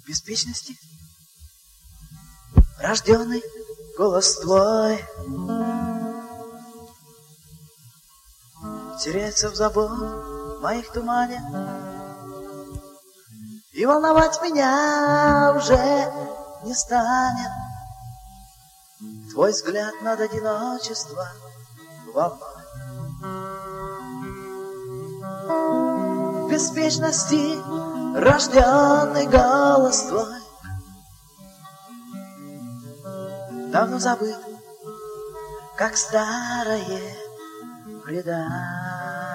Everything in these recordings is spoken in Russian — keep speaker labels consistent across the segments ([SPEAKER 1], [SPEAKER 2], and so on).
[SPEAKER 1] беспечности рожденный голос твой теряется в забор моих тумане, и волновать меня уже не станет твой взгляд над одиночеством волной. В беспечности рожденный голос твой давно забыт, как старое предание.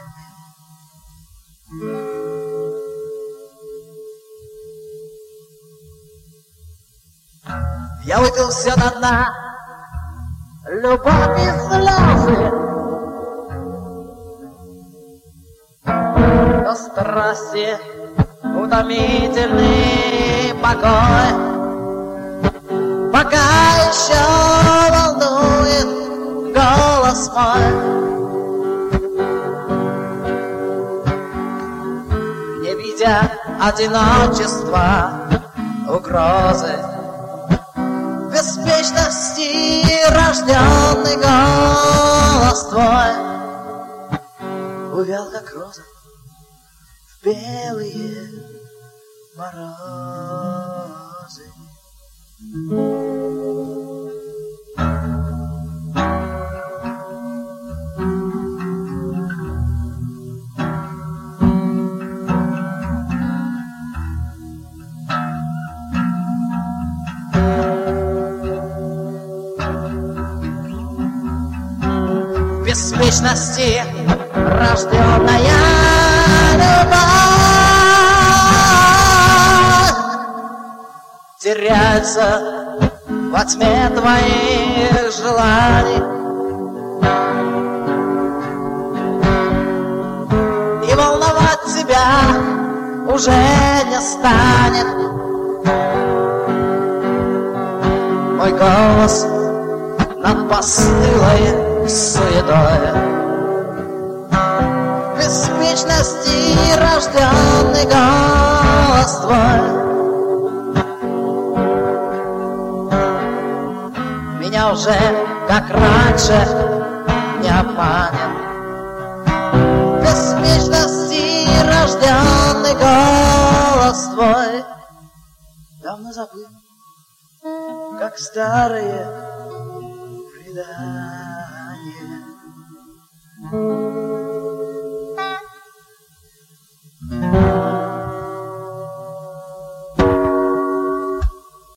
[SPEAKER 1] Я выпил все до дна, любовь и слезы, но страсти утомительный покой пока еще волнует голос мой. Не видя одиночества, угрозы, беспечности рожденный голос твой увял, как роза в белые морозы. В беспечности рожденная любовь теряется во тьме твоих желаний, и волновать тебя уже не станет мой голос над постылой суетой. В беспечности рожденный голос твой меня уже, как раньше, не обманет. В беспечности рожденный голос твой давно забыл, как старое предание.